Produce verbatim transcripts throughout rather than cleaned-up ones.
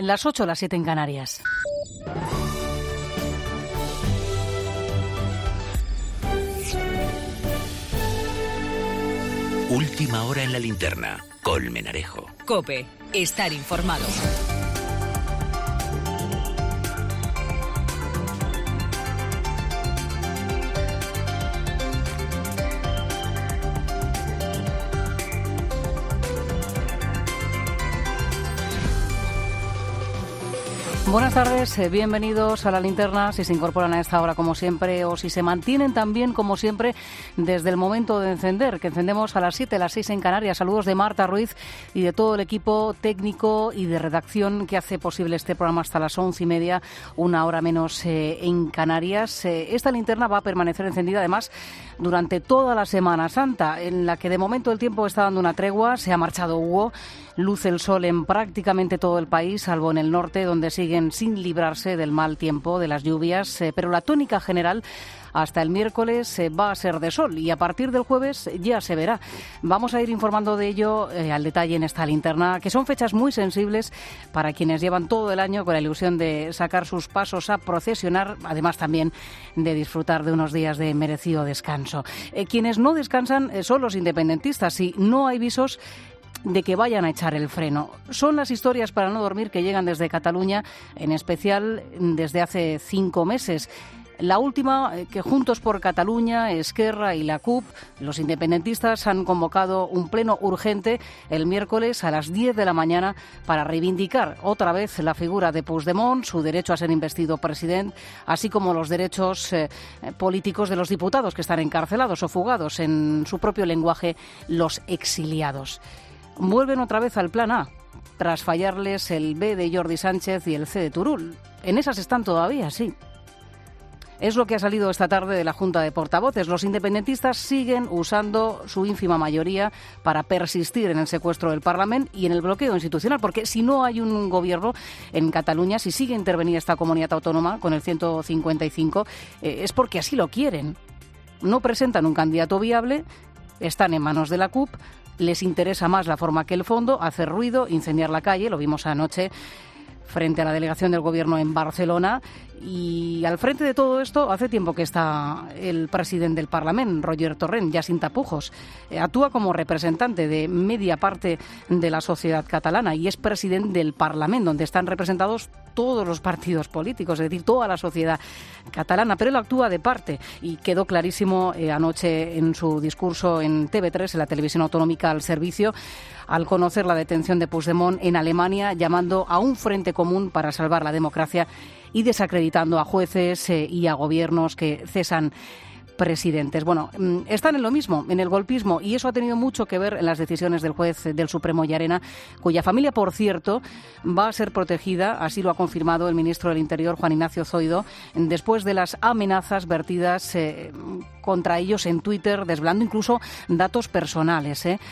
las ocho, las siete en Canarias. Última hora en la linterna. Colmenarejo. COPE. Estar informado. Buenas tardes, bienvenidos a La Linterna, si se incorporan a esta hora como siempre o si se mantienen también como siempre desde el momento de encender, que encendemos a las siete, a las seis en Canarias. Saludos de Marta Ruiz y de todo el equipo técnico y de redacción que hace posible este programa hasta las once y media, una hora menos eh, en Canarias. Eh, esta linterna va a permanecer encendida además durante toda la Semana Santa, en la que de momento el tiempo está dando una tregua, se ha marchado Hugo. Luce el sol en prácticamente todo el país, salvo en el norte, donde siguen sin librarse del mal tiempo, de las lluvias, eh, pero la tónica general hasta el miércoles eh, va a ser de sol y a partir del jueves ya se verá. Vamos a ir informando de ello eh, al detalle en esta linterna, que son fechas muy sensibles para quienes llevan todo el año con la ilusión de sacar sus pasos a procesionar, además también de disfrutar de unos días de merecido descanso. Eh, quienes no descansan eh, son los independentistas y no hay visos de que vayan a echar el freno. Son las historias para no dormir que llegan desde Cataluña, en especial desde hace cinco meses. La última, que Juntos por Cataluña, Esquerra y la C U P, los independentistas, han convocado un pleno urgente el miércoles a las diez de la mañana para reivindicar otra vez la figura de Puigdemont, su derecho a ser investido presidente, así como los derechos eh, políticos de los diputados que están encarcelados o fugados, en su propio lenguaje, los exiliados. Vuelven otra vez al plan A, tras fallarles el B de Jordi Sánchez y el C de Turull. En esas están todavía, sí. Es lo que ha salido esta tarde de la Junta de Portavoces. Los independentistas siguen usando su ínfima mayoría para persistir en el secuestro del Parlamento y en el bloqueo institucional, porque si no hay un gobierno en Cataluña, si sigue intervenida esta comunidad autónoma con el ciento cincuenta y cinco, eh, es porque así lo quieren. No presentan un candidato viable, están en manos de la C U P, les interesa más la forma que el fondo, hacer ruido, incendiar la calle, lo vimos anoche frente a la delegación del Gobierno en Barcelona. Y al frente de todo esto hace tiempo que está el presidente del Parlamento, Roger Torrent, ya sin tapujos. Eh, actúa como representante de media parte de la sociedad catalana y es presidente del Parlamento, donde están representados todos los partidos políticos, es decir, toda la sociedad catalana, pero él actúa de parte y quedó clarísimo eh, anoche en su discurso en T V tres, en la televisión autonómica al servicio, al conocer la detención de Puigdemont en Alemania, llamando a un frente común para salvar la democracia y desacreditando a jueces eh, y a gobiernos que cesan presidentes. Bueno, están en lo mismo, en el golpismo, y eso ha tenido mucho que ver en las decisiones del juez del Supremo Llarena, cuya familia, por cierto, va a ser protegida, así lo ha confirmado el ministro del Interior, Juan Ignacio Zoido, después de las amenazas vertidas eh, contra ellos en Twitter, desvelando incluso datos personales, ¿eh?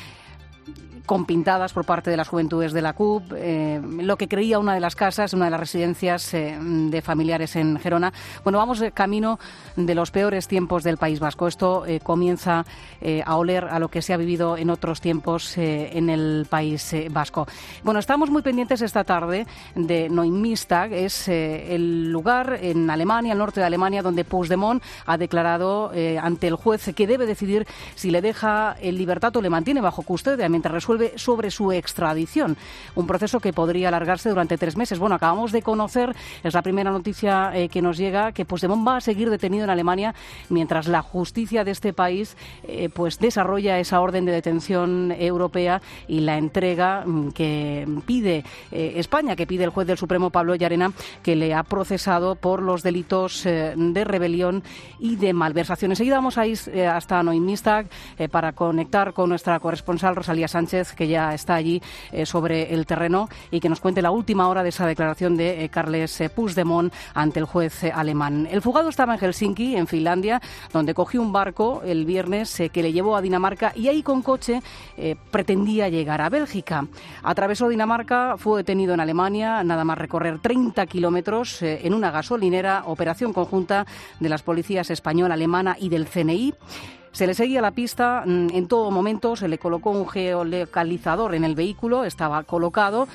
con pintadas por parte de las juventudes de la C U P, eh, lo que creía una de las casas, una de las residencias eh, de familiares en Gerona. Bueno, vamos eh, camino de los peores tiempos del País Vasco. Esto eh, comienza eh, a oler a lo que se ha vivido en otros tiempos eh, en el País eh, Vasco. Bueno, estamos muy pendientes esta tarde de Neumünster, es eh, el lugar en Alemania, el norte de Alemania, donde Puigdemont ha declarado eh, ante el juez que debe decidir si le deja en libertad o le mantiene bajo custodia mientras resuelve sobre su extradición, un proceso que podría alargarse durante tres meses. Bueno, acabamos de conocer, es la primera noticia eh, que nos llega, que Puigdemont va a seguir detenido en Alemania mientras la justicia de este país eh, pues desarrolla esa orden de detención europea y la entrega que pide eh, España, que pide el juez del Supremo Pablo Llarena, que le ha procesado por los delitos eh, de rebelión y de malversación. Enseguida vamos a ir eh, hasta Neumünster eh, para conectar con nuestra corresponsal Rosalía Sánchez, que ya está allí eh, sobre el terreno y que nos cuente la última hora de esa declaración de eh, Carles eh, Puigdemont ante el juez eh, alemán. El fugado estaba en Helsinki, en Finlandia, donde cogió un barco el viernes eh, que le llevó a Dinamarca y ahí con coche eh, pretendía llegar a Bélgica. Atravesó Dinamarca, fue detenido en Alemania, nada más recorrer treinta kilómetros eh, en una gasolinera, operación conjunta de las policías española, alemana y del C N I. Se le seguía la pista en todo momento, se le colocó un geolocalizador en el vehículo, estaba colocado.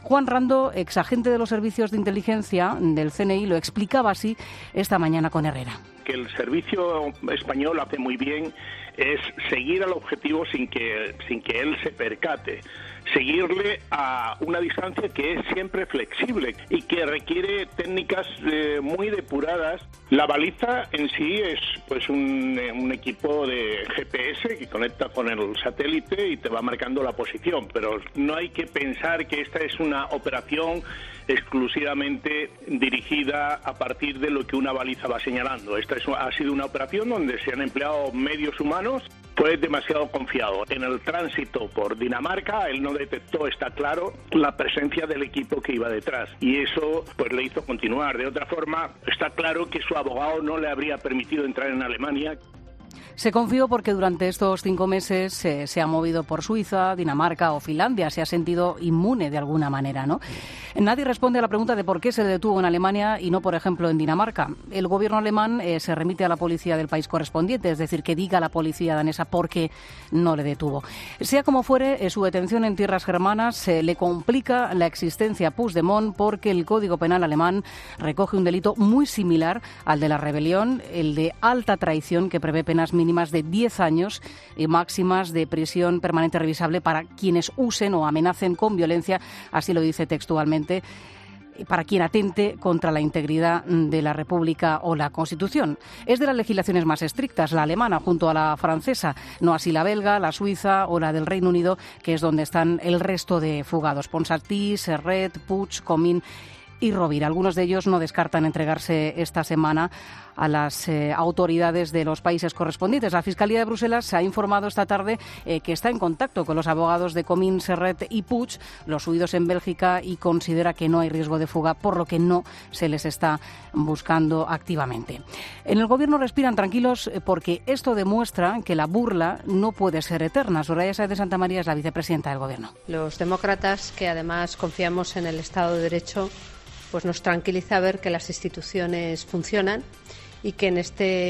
Juan Rando, exagente de los servicios de inteligencia del C N I, lo explicaba así esta mañana con Herrera. Que el servicio español hace muy bien es seguir al objetivo sin que, sin que él se percate. Seguirle a una distancia que es siempre flexible y que requiere técnicas eh, muy depuradas. La baliza en sí es pues un, un equipo de G P S que conecta con el satélite y te va marcando la posición, pero no hay que pensar que esta es una operación exclusivamente dirigida a partir de lo que una baliza va señalando. Esta es, ha sido una operación donde se han empleado medios humanos. Fue demasiado confiado. En el tránsito por Dinamarca, él no detectó, está claro, la presencia del equipo que iba detrás. Y eso pues le hizo continuar. De otra forma, está claro que su abogado no le habría permitido entrar en Alemania. Se confió porque durante estos cinco meses eh, se ha movido por Suiza, Dinamarca o Finlandia. Se ha sentido inmune de alguna manera, ¿no? Nadie responde a la pregunta de por qué se le detuvo en Alemania y no, por ejemplo, en Dinamarca. El gobierno alemán eh, se remite a la policía del país correspondiente, es decir, que diga a la policía danesa por qué no le detuvo. Sea como fuere, eh, su detención en tierras germanas eh, le complica la existencia a Puigdemont porque el Código Penal alemán recoge un delito muy similar al de la rebelión, el de alta traición, que prevé penas mínimas de diez años y máximas de prisión permanente revisable para quienes usen o amenacen con violencia, así lo dice textualmente, para quien atente contra la integridad de la República o la Constitución. Es de las legislaciones más estrictas, la alemana junto a la francesa, no así la belga, la suiza o la del Reino Unido, que es donde están el resto de fugados. Ponsatí, Serret, Puig, Comín y Rovira. Algunos de ellos no descartan entregarse esta semana a las eh, autoridades de los países correspondientes. La Fiscalía de Bruselas se ha informado esta tarde eh, que está en contacto con los abogados de Comín, Serret y Puig, los huidos en Bélgica, y considera que no hay riesgo de fuga, por lo que no se les está buscando activamente. En el Gobierno respiran tranquilos eh, porque esto demuestra que la burla no puede ser eterna. Soraya Sáez de Santa María es la vicepresidenta del Gobierno. Los demócratas, que además confiamos en el Estado de Derecho, pues nos tranquiliza ver que las instituciones funcionan y que en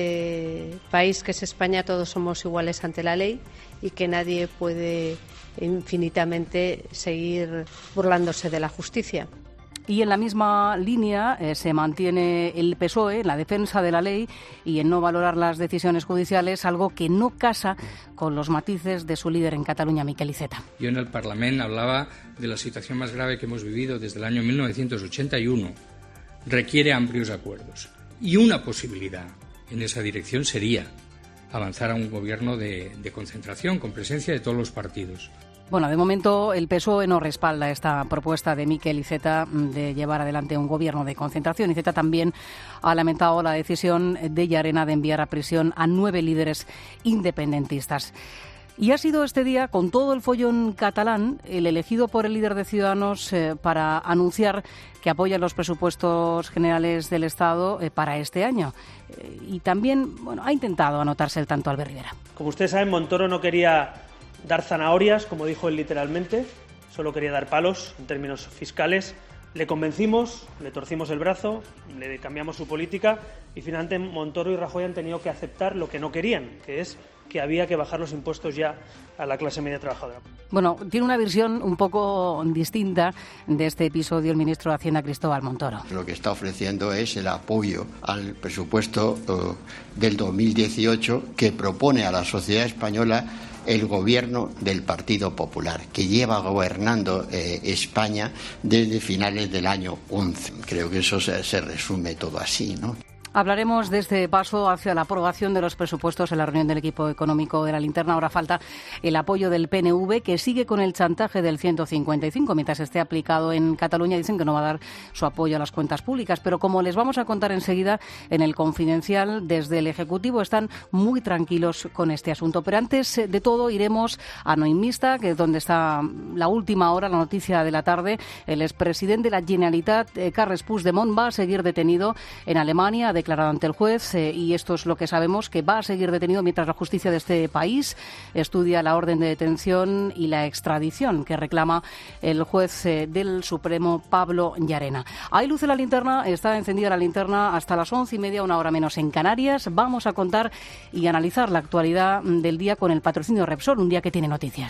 este país que es España todos somos iguales ante la ley y que nadie puede infinitamente seguir burlándose de la justicia. Y en la misma línea eh, se mantiene el P S O E en la defensa de la ley y en no valorar las decisiones judiciales, algo que no casa con los matices de su líder en Cataluña, Miquel Iceta. Yo en el Parlamento hablaba de la situación más grave que hemos vivido desde el año mil novecientos ochenta y uno. Requiere amplios acuerdos. Y una posibilidad en esa dirección sería avanzar a un gobierno de, de concentración con presencia de todos los partidos. Bueno, de momento el P S O E no respalda esta propuesta de Miquel Iceta de llevar adelante un gobierno de concentración. Iceta también ha lamentado la decisión de Llarena de enviar a prisión a nueve líderes independentistas. Y ha sido este día, con todo el follón catalán, el elegido por el líder de Ciudadanos eh, para anunciar que apoya los presupuestos generales del Estado eh, para este año. Eh, y también, bueno, ha intentado anotarse el tanto Albert Rivera. Como ustedes saben, Montoro no quería dar zanahorias, como dijo él literalmente, solo quería dar palos en términos fiscales. Le convencimos, le torcimos el brazo, le cambiamos su política y finalmente Montoro y Rajoy han tenido que aceptar lo que no querían, que es que había que bajar los impuestos ya a la clase media trabajadora. Bueno, tiene una visión un poco distinta de este episodio el ministro de Hacienda, Cristóbal Montoro. Lo que está ofreciendo es el apoyo al presupuesto uh, del dos mil dieciocho que propone a la sociedad española el gobierno del Partido Popular, que lleva gobernando eh, España desde finales del año once. Creo que eso se, se resume todo así, ¿no? Hablaremos de este paso hacia la aprobación de los presupuestos en la reunión del equipo económico de la Linterna. Ahora falta el apoyo del P N V, que sigue con el chantaje del ciento cincuenta y cinco. Mientras esté aplicado en Cataluña, dicen que no va a dar su apoyo a las cuentas públicas. Pero como les vamos a contar enseguida en el Confidencial, desde el Ejecutivo están muy tranquilos con este asunto. Pero antes de todo iremos a Noimista, que es donde está la última hora, la noticia de la tarde. El expresidente de la Generalitat, eh, Carles Puigdemont, va a seguir detenido en Alemania, de declarado ante el juez eh, y esto es lo que sabemos, que va a seguir detenido mientras la justicia de este país estudia la orden de detención y la extradición que reclama el juez eh, del Supremo, Pablo Llarena. Hay luz en la linterna, está encendida la linterna hasta las once y media, una hora menos en Canarias. Vamos a contar y analizar la actualidad del día con el patrocinio de Repsol, un día que tiene noticias.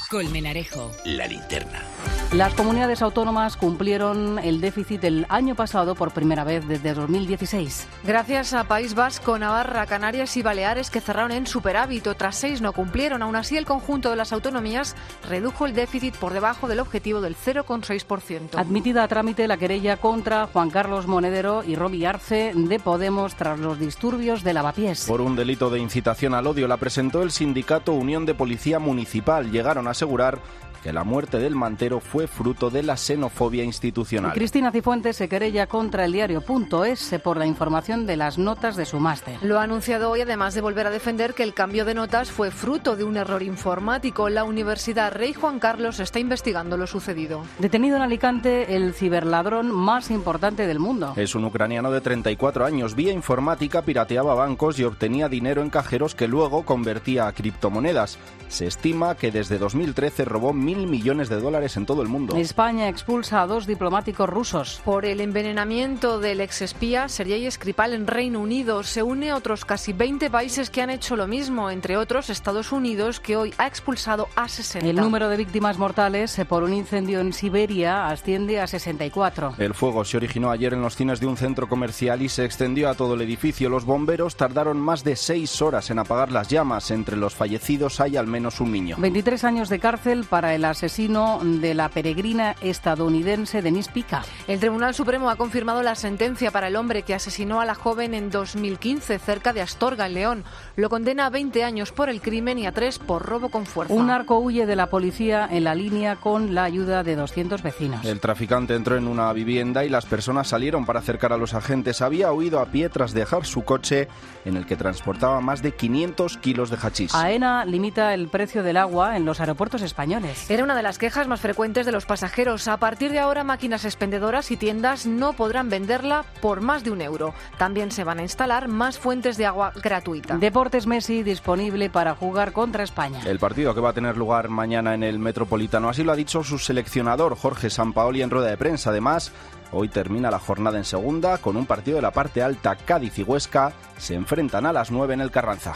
Colmenarejo. La linterna. Las comunidades autónomas cumplieron el déficit del año pasado por primera vez desde dos mil dieciséis. Gracias a País Vasco, Navarra, Canarias y Baleares, que cerraron en superávit, otras seis no cumplieron. Aún así, el conjunto de las autonomías redujo el déficit por debajo del objetivo del cero coma seis por ciento. Admitida a trámite la querella contra Juan Carlos Monedero y Robi Arce de Podemos tras los disturbios de Lavapiés. Por un delito de incitación al odio la presentó el sindicato Unión de Policía Municipal. Llegaron a asegurar que la muerte del mantero fue fruto de la xenofobia institucional. Cristina Cifuentes se querella contra el diario punto es por la información de las notas de su máster. Lo ha anunciado hoy, además de volver a defender que el cambio de notas fue fruto de un error informático. La Universidad Rey Juan Carlos está investigando lo sucedido. Detenido en Alicante el ciberladrón más importante del mundo. Es un ucraniano de treinta y cuatro años. Vía informática pirateaba bancos y obtenía dinero en cajeros que luego convertía a criptomonedas. Se estima que desde dos mil trece robó mil millones de dólares en todo el mundo. España expulsa a dos diplomáticos rusos. Por el envenenamiento del exespía Sergei Skripal en Reino Unido. Se une a otros casi veinte países que han hecho lo mismo, entre otros Estados Unidos, que hoy ha expulsado a sesenta. El número de víctimas mortales por un incendio en Siberia asciende a sesenta y cuatro. El fuego se originó ayer en los cines de un centro comercial y se extendió a todo el edificio. Los bomberos tardaron más de seis horas en apagar las llamas. Entre los fallecidos hay al menos un niño. veintitrés años de cárcel para el asesino de la peregrina estadounidense Denise Pica. El Tribunal Supremo ha confirmado la sentencia para el hombre que asesinó a la joven en dos mil quince cerca de Astorga, en León. Lo condena a veinte años por el crimen y a tres por robo con fuerza. Un narco huye de la policía en la línea con la ayuda de doscientos vecinos. El traficante entró en una vivienda y las personas salieron para acercar a los agentes. Había huido a pie tras dejar su coche en el que transportaba más de quinientos kilos de hachís. AENA limita el precio del agua en los aeropuertos españoles. Era una de las quejas más frecuentes de los pasajeros. A partir de ahora, máquinas expendedoras y tiendas no podrán venderla por más de un euro. También se van a instalar más fuentes de agua gratuita. Deportes Messi disponible para jugar contra España. El partido que va a tener lugar mañana en el Metropolitano, así lo ha dicho su seleccionador Jorge Sampaoli en rueda de prensa. Además, hoy termina la jornada en segunda con un partido de la parte alta. Cádiz y Huesca se enfrentan a las nueve en el Carranza.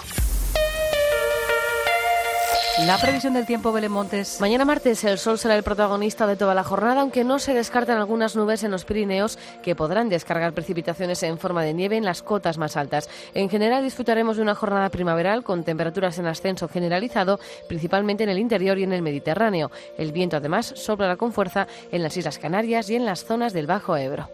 La previsión del tiempo, Belén Montes. Mañana martes el sol será el protagonista de toda la jornada, aunque no se descartan algunas nubes en los Pirineos que podrán descargar precipitaciones en forma de nieve en las cotas más altas. En general disfrutaremos de una jornada primaveral con temperaturas en ascenso generalizado, principalmente en el interior y en el Mediterráneo. El viento además soplará con fuerza en las Islas Canarias y en las zonas del Bajo Ebro.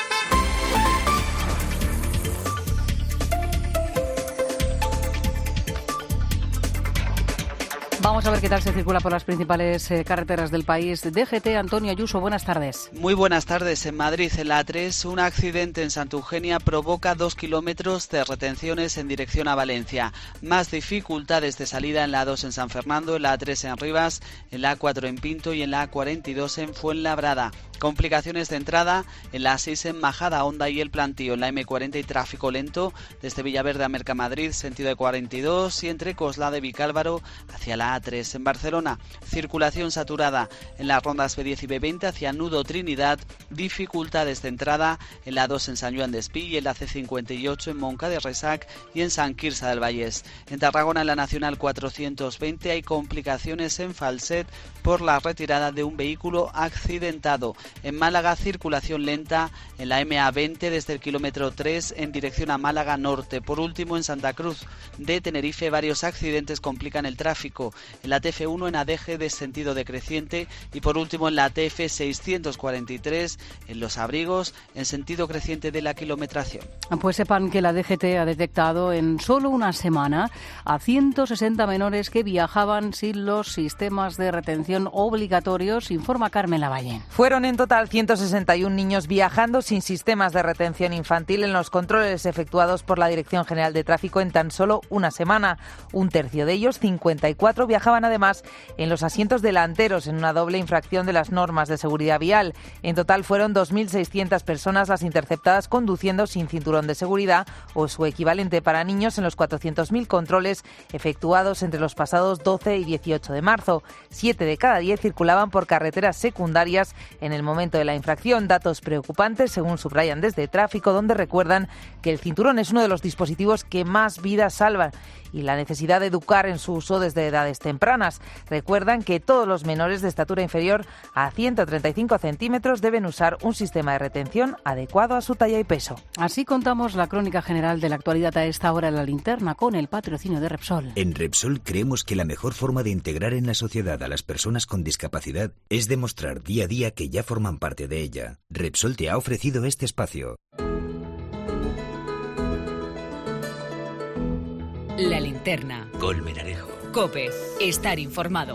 Vamos a ver qué tal se circula por las principales eh, carreteras del país. D G T, Antonio Ayuso, buenas tardes. Muy buenas tardes. En Madrid, en la A tres, un accidente en Santa Eugenia provoca dos kilómetros de retenciones en dirección a Valencia. Más dificultades de salida en la A dos en San Fernando, en la A tres en Rivas, en la A cuatro en Pinto y en la A cuarenta y dos en Fuenlabrada. Complicaciones de entrada en la A seis en Majada Honda y El Plantío, en la M cuarenta y tráfico lento desde Villaverde a Mercamadrid, sentido de cuarenta y dos, y entre Coslada y Vicálvaro hacia la A tres. En Barcelona, circulación saturada en las rondas B diez y B veinte hacia Nudo Trinidad, dificultades de entrada en la A dos en San Joan d'Espí y en la C cincuenta y ocho en Monca de Resac y en San Quirze del Vallès. En Tarragona, en la Nacional cuatrocientos veinte, hay complicaciones en Falset por la retirada de un vehículo accidentado. En Málaga, circulación lenta en la M A veinte desde el kilómetro tres en dirección a Málaga Norte. Por último, en Santa Cruz de Tenerife, varios accidentes complican el tráfico. En la T F uno en Adeje de sentido decreciente y por último en la T F seiscientos cuarenta y tres en Los Abrigos en sentido creciente de la kilometración. Pues sepan que la D G T ha detectado en solo una semana a ciento sesenta menores que viajaban sin los sistemas de retención obligatorios, informa Carmen Lavalle. Fueron en total ciento sesenta y uno niños viajando sin sistemas de retención infantil en los controles efectuados por la Dirección General de Tráfico en tan solo una semana. Un tercio de ellos, cincuenta y cuatro, viajaban además en los asientos delanteros en una doble infracción de las normas de seguridad vial. En total fueron dos mil seiscientas personas las interceptadas conduciendo sin cinturón de seguridad o su equivalente para niños en los cuatrocientos mil controles efectuados entre los pasados doce y dieciocho de marzo. Siete de cada diez circulaban por carreteras secundarias en el momento de la infracción. Datos preocupantes, según subrayan desde Tráfico, donde recuerdan que el cinturón es uno de los dispositivos que más vidas salvan y la necesidad de educar en su uso desde edades tempranas. Recuerdan que todos los menores de estatura inferior a ciento treinta y cinco centímetros deben usar un sistema de retención adecuado a su talla y peso. Así contamos la crónica general de la actualidad a esta hora en la linterna con el patrocinio de Repsol. En Repsol creemos que la mejor forma de integrar en la sociedad a las personas con discapacidad es demostrar día a día que ya forman parte de ella. Repsol te ha ofrecido este espacio. La linterna. Colmenarejo. COPE. Estar informado.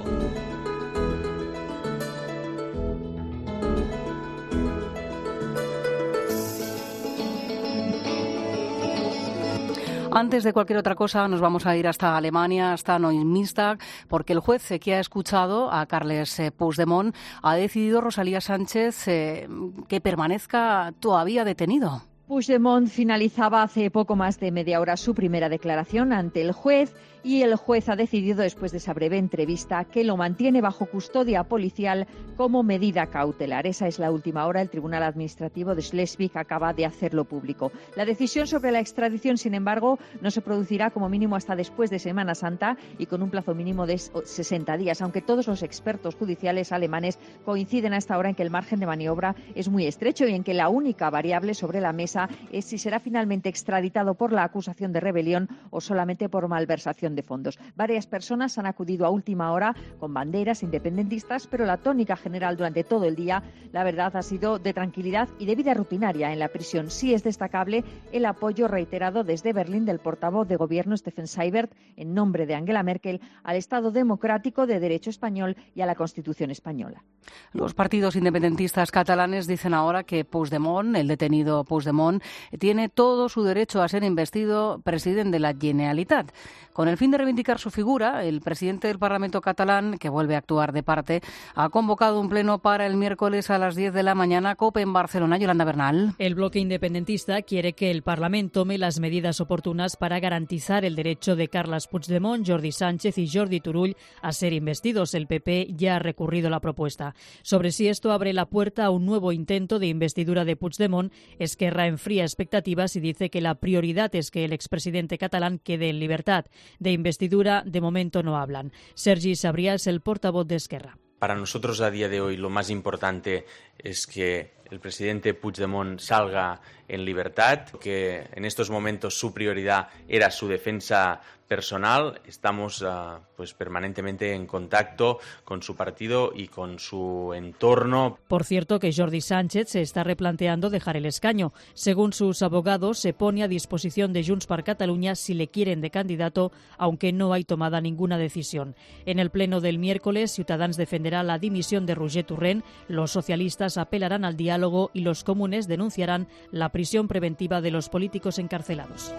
Antes de cualquier otra cosa, nos vamos a ir hasta Alemania, hasta Neumünster, porque el juez que ha escuchado a Carles Puigdemont ha decidido, Rosalía Sánchez, eh, que permanezca todavía detenido. Puigdemont finalizaba hace poco más de media hora su primera declaración ante el juez y el juez ha decidido, después de esa breve entrevista, que lo mantiene bajo custodia policial como medida cautelar. Esa es la última hora. El Tribunal Administrativo de Schleswig acaba de hacerlo público. La decisión sobre la extradición, sin embargo, no se producirá como mínimo hasta después de Semana Santa y con un plazo mínimo de sesenta días, aunque todos los expertos judiciales alemanes coinciden a esta hora en que el margen de maniobra es muy estrecho y en que la única variable sobre la mesa es si será finalmente extraditado por la acusación de rebelión o solamente por malversación de fondos. Varias personas han acudido a última hora con banderas independentistas, pero la tónica general durante todo el día, la verdad, ha sido de tranquilidad y de vida rutinaria en la prisión. Sí es destacable el apoyo reiterado desde Berlín del portavoz de gobierno Steffen Seibert, en nombre de Angela Merkel, al Estado democrático de derecho español y a la Constitución española. Los partidos independentistas catalanes dicen ahora que Puigdemont, el detenido Puigdemont, tiene todo su derecho a ser investido presidente de la Generalitat. Con el fin de reivindicar su figura, el presidente del Parlamento catalán, que vuelve a actuar de parte, ha convocado un pleno para el miércoles a las diez de la mañana, COPE en Barcelona. Yolanda Bernal. El bloque independentista quiere que el Parlamento tome las medidas oportunas para garantizar el derecho de Carles Puigdemont, Jordi Sánchez y Jordi Turull a ser investidos. El P P ya ha recurrido la propuesta. Sobre si esto abre la puerta a un nuevo intento de investidura de Puigdemont, Esquerra enfría expectativas y dice que la prioridad es que el expresidente catalán quede en libertad. De investidura, de momento no hablan. Sergi Sabrià es el portavoz de Esquerra. Para nosotros a día de hoy lo más importante es que el presidente Puigdemont salga en libertad, que en estos momentos su prioridad era su defensa personal. Estamos uh, pues permanentemente en contacto con su partido y con su entorno. Por cierto, que Jordi Sánchez se está replanteando dejar el escaño. Según sus abogados, se pone a disposición de Junts per Catalunya si le quieren de candidato, aunque no hay tomada ninguna decisión. En el pleno del miércoles, Ciutadans defenderá la dimisión de Roger Torrent, los socialistas apelarán al diálogo y los comunes denunciarán la prisión preventiva de los políticos encarcelados.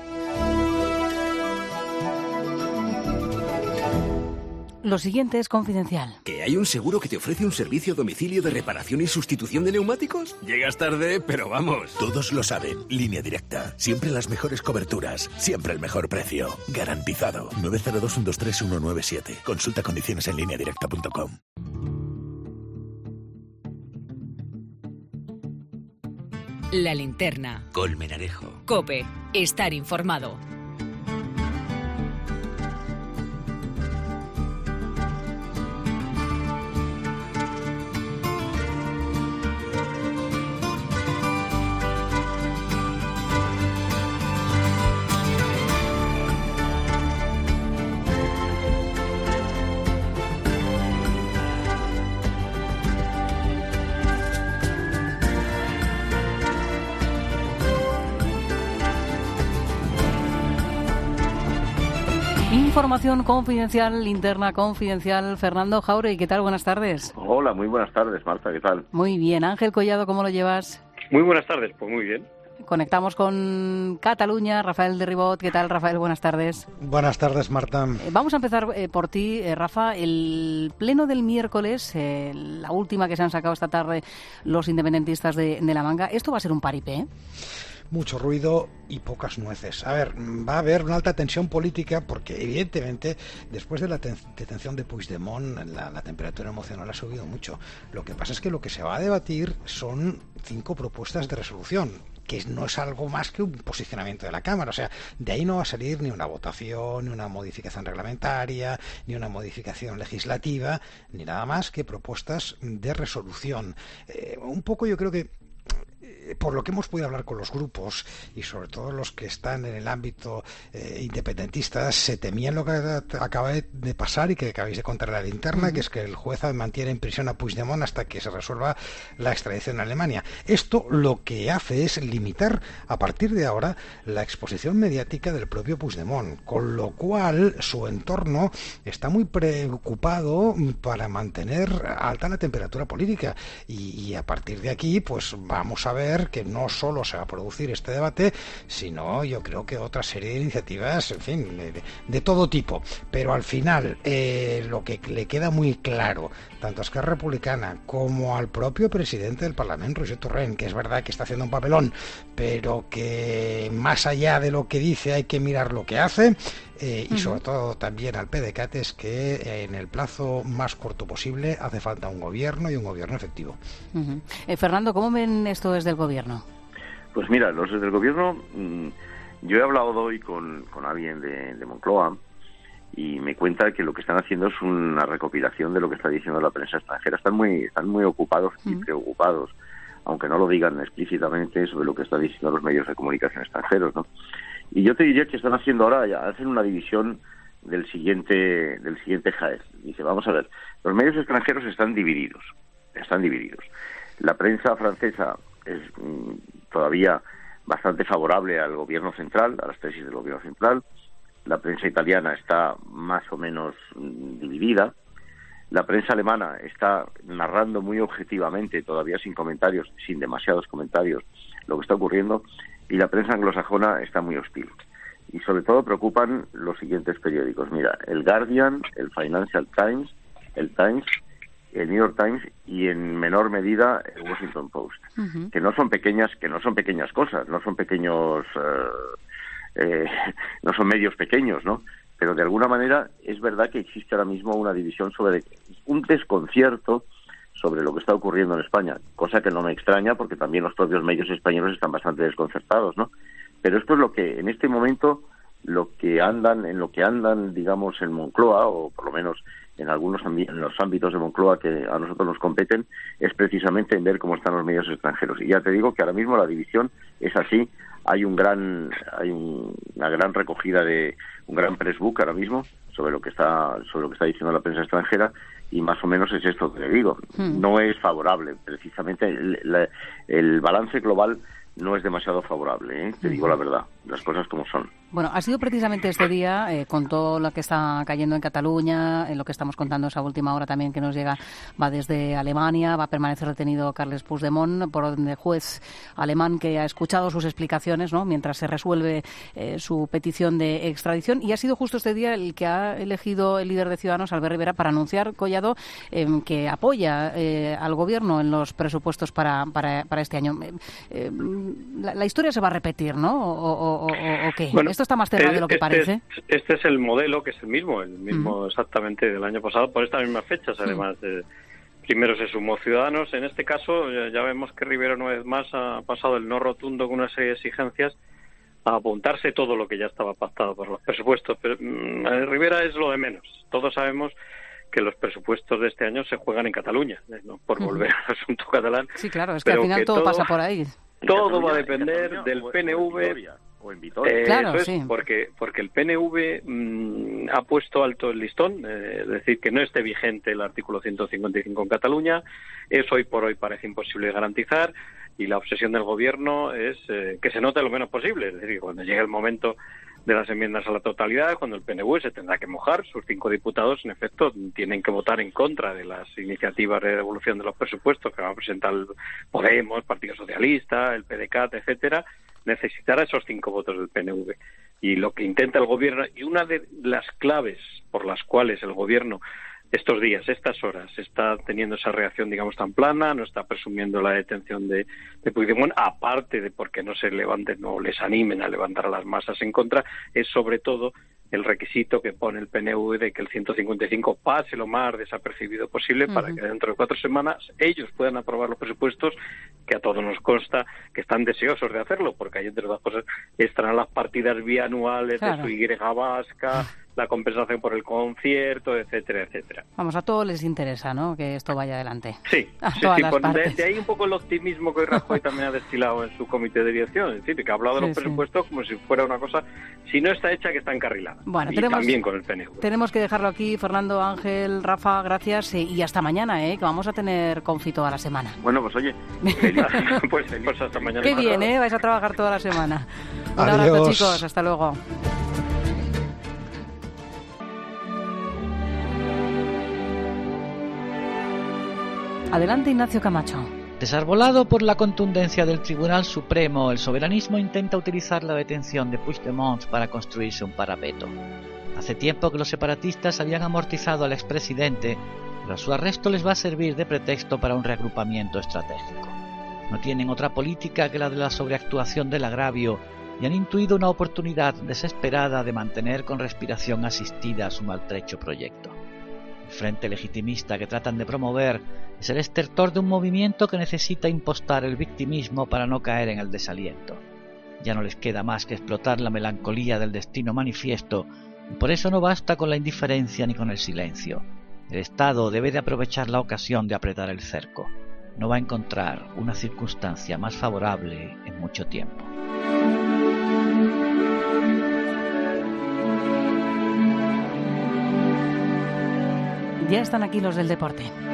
Lo siguiente es confidencial. ¿Que hay un seguro que te ofrece un servicio a domicilio de reparación y sustitución de neumáticos? Llegas tarde, pero vamos. Todos lo saben. Línea Directa. Siempre las mejores coberturas. Siempre el mejor precio. Garantizado. nueve cero dos, uno dos tres, uno nueve siete. Consulta condiciones en línea directa punto com. La linterna. Colmenarejo. COPE. Estar informado. Información confidencial, linterna confidencial. Fernando Jauregui, ¿qué tal? Buenas tardes. Hola, muy buenas tardes, Marta, ¿qué tal? Muy bien. Ángel Collado, ¿cómo lo llevas? Muy buenas tardes, pues muy bien. Conectamos con Cataluña. Rafael de Ribot, ¿qué tal, Rafael? Buenas tardes. Buenas tardes, Marta. Eh, vamos a empezar eh, por ti, eh, Rafa. El pleno del miércoles, eh, la última que se han sacado esta tarde los independentistas de, de La Manga, ¿esto va a ser un paripé? mucho ruido y pocas nueces. A ver, va a haber una alta tensión política porque evidentemente después de la ten- detención de Puigdemont la, la temperatura emocional ha subido mucho. Lo que pasa es que lo que se va a debatir son cinco propuestas de resolución, que no es algo más que un posicionamiento de la Cámara. O sea, de ahí no va a salir ni una votación, ni una modificación reglamentaria, ni una modificación legislativa, ni nada más que propuestas de resolución. Eh, un poco yo creo que por lo que hemos podido hablar con los grupos y sobre todo los que están en el ámbito eh, independentista, se temían lo que acaba de pasar y que acabáis de contar en la linterna, uh-huh. que es que el juez mantiene en prisión a Puigdemont hasta que se resuelva la extradición a Alemania. Esto lo que hace es limitar a partir de ahora la exposición mediática del propio Puigdemont, con lo cual su entorno está muy preocupado para mantener alta la temperatura política y, y a partir de aquí pues vamos a ver que no solo se va a producir este debate, sino yo creo que otra serie de iniciativas, en fin, de, de todo tipo. Pero al final, eh, lo que le queda muy claro, tanto a Esquerra Republicana como al propio presidente del Parlamento, Roger Torrent, que es verdad que está haciendo un papelón, pero que más allá de lo que dice hay que mirar lo que hace, eh, y uh-huh. sobre todo también al P D C A T es que eh, en el plazo más corto posible hace falta un gobierno y un gobierno efectivo. Uh-huh. Eh, Fernando, ¿cómo ven esto desde el gobierno? Pues mira, los desde el gobierno, mmm, yo he hablado hoy con, con alguien de, de Moncloa y me cuenta que lo que están haciendo es una recopilación de lo que está diciendo la prensa extranjera. Están muy, están muy ocupados y uh-huh. preocupados, aunque no lo digan explícitamente, sobre lo que están diciendo los medios de comunicación extranjeros, ¿no? Y yo te diría que están haciendo ahora, ya hacen una división del siguiente del siguiente jaez. Dice, vamos a ver, los medios extranjeros están divididos, están divididos. La prensa francesa es mmm, todavía bastante favorable al gobierno central, a las tesis del gobierno central. La prensa italiana está más o menos mmm, dividida. La prensa alemana está narrando muy objetivamente, todavía sin comentarios, sin demasiados comentarios, lo que está ocurriendo. Y la prensa anglosajona está muy hostil. Y sobre todo preocupan los siguientes periódicos. Mira, el Guardian, el Financial Times, el Times, el New York Times y en menor medida el Washington Post, uh-huh. que no son pequeñas, que no son pequeñas cosas, no son pequeños, eh, eh, no son medios pequeños, ¿no? Pero de alguna manera es verdad que existe ahora mismo una división sobre un desconcierto sobre lo que está ocurriendo en España, cosa que no me extraña porque también los propios medios españoles están bastante desconcertados, ¿no? Pero esto es lo que en este momento lo que andan en lo que andan digamos en Moncloa, o por lo menos en algunos ambi- en los ámbitos de Moncloa que a nosotros nos competen, es precisamente en ver cómo están los medios extranjeros. Y ya te digo que ahora mismo la división es así. Hay un gran hay un, una gran recogida de un gran press book ahora mismo sobre lo que está sobre lo que está diciendo la prensa extranjera, y más o menos es esto que le digo. Hmm. No es favorable, precisamente el, la, el balance global no es demasiado favorable, ¿eh? Te digo la verdad, las cosas como son. Bueno, ha sido precisamente este día, eh, con todo lo que está cayendo en Cataluña, en lo que estamos contando esa última hora también que nos llega, va desde Alemania, va a permanecer detenido Carles Puigdemont por orden de juez alemán que ha escuchado sus explicaciones, ¿no?, mientras se resuelve eh, su petición de extradición, y ha sido justo este día el que ha elegido el líder de Ciudadanos, Albert Rivera, para anunciar, Collado, eh, que apoya eh, al gobierno en los presupuestos para, para, para este año. Eh, eh, la, la historia se va a repetir, ¿no? ¿O, o, o, o qué? Bueno, esto está más cerrado de lo que este parece. Es, este es el modelo, que es el mismo, el mismo uh-huh. exactamente del año pasado, por estas mismas fechas, además. Uh-huh. De, primero se sumó Ciudadanos. En este caso, ya, ya vemos que Rivera una vez más ha pasado el no rotundo con una serie de exigencias a apuntarse todo lo que ya estaba pactado por los presupuestos. Pero mmm, Rivera es lo de menos. Todos sabemos que los presupuestos de este año se juegan en Cataluña, ¿no?, por uh-huh. volver al asunto catalán. Sí, claro, es que al final que todo, todo pasa por ahí. Todo va a depender del P N V. O en Vitoria. Eh, claro, eso es, sí. porque, porque el P N V mmm, ha puesto alto el listón, eh, es decir, que no esté vigente el artículo ciento cincuenta y cinco en Cataluña. Eso hoy por hoy parece imposible de garantizar, y la obsesión del gobierno es eh, que se note lo menos posible. Es decir, que cuando llegue el momento de las enmiendas a la totalidad, cuando el P N V se tendrá que mojar, sus cinco diputados, en efecto, tienen que votar en contra de las iniciativas de devolución de los presupuestos que va a presentar el Podemos, Partido Socialista, el P D C A T, etcétera. Necesitará esos cinco votos del P N V. Y lo que intenta el gobierno, y una de las claves por las cuales el gobierno estos días, estas horas, está teniendo esa reacción, digamos, tan plana, no está presumiendo la detención de, de Puigdemont, aparte de porque no se levanten o les animen a levantar a las masas en contra, es sobre todo el requisito que pone el P N V de que el ciento cincuenta y cinco pase lo más desapercibido posible uh-huh. para que dentro de cuatro semanas ellos puedan aprobar los presupuestos, que a todos nos consta que están deseosos de hacerlo, porque ahí, entre otras cosas, estarán las partidas bianuales claro. de su Y vasca, la compensación por el concierto, etcétera, etcétera. Vamos, a todos les interesa, ¿no?, que esto vaya adelante. Sí, a sí, todas sí las pues partes. De, de ahí un poco el optimismo que hoy Rajoy también ha destilado en su comité de dirección, es decir, que ha hablado de los sí, presupuestos sí. como si fuera una cosa, si no está hecha, que está encarrilada. Bueno, y tenemos, también con el P N V. Tenemos que dejarlo aquí, Fernando, Ángel, Rafa, gracias, y hasta mañana, ¿eh?, que vamos a tener confi toda la semana. Bueno, pues oye, feliz. pues, pues hasta mañana. Qué bien, ¿eh?, vais a trabajar toda la semana. Un Adiós. abrazo, chicos, hasta luego. Adelante, Ignacio Camacho. Desarbolado por la contundencia del Tribunal Supremo, el soberanismo intenta utilizar la detención de Puigdemont para construirse un parapeto. Hace tiempo que los separatistas habían amortizado al expresidente, pero su arresto les va a servir de pretexto para un reagrupamiento estratégico. No tienen otra política que la de la sobreactuación del agravio y han intuido una oportunidad desesperada de mantener con respiración asistida su maltrecho proyecto. El frente legitimista que tratan de promover es el estertor de un movimiento que necesita impostar el victimismo para no caer en el desaliento. Ya no les queda más que explotar la melancolía del destino manifiesto, y por eso no basta con la indiferencia ni con el silencio. El Estado debe de aprovechar la ocasión de apretar el cerco. No va a encontrar una circunstancia más favorable en mucho tiempo. Ya están aquí los del deporte.